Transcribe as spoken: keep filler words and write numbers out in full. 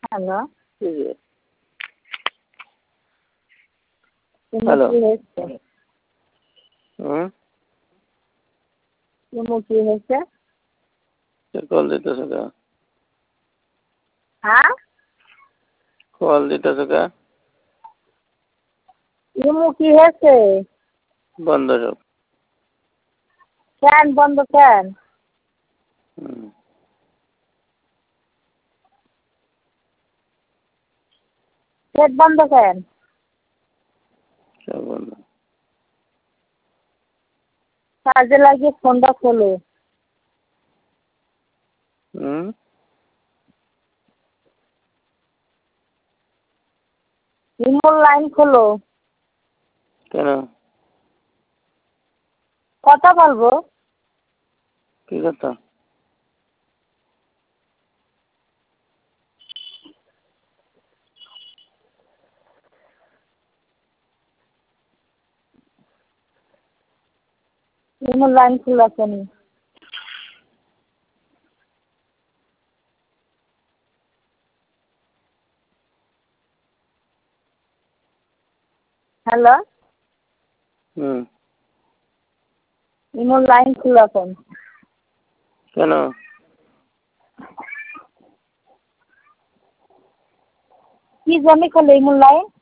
Hello. জি, জি। ইমু hello. কি হয়েছে? হুম? ইমু কি হয়েছে? কে কল দিতেছে কে? হ্যাঁ? কল দিতেছে কে? ইমু কি হয়েছে? বন্ধ সব। কেন বন্ধ কেন? হুম। নেট বন্ধ কেন? সব বন্ধ। চার্জে লাগিয়ে ফোনটা খোলো। হুম? ইমুর লাইন খোলো। কেন? কথা বলবো। কি কথা? ইমুর লাইন খোলা কেন? হ্যালো। হুম। ইমুর লাইন খোলা কেন? কেন? কি জন্য খোলে ইমুর লাইন?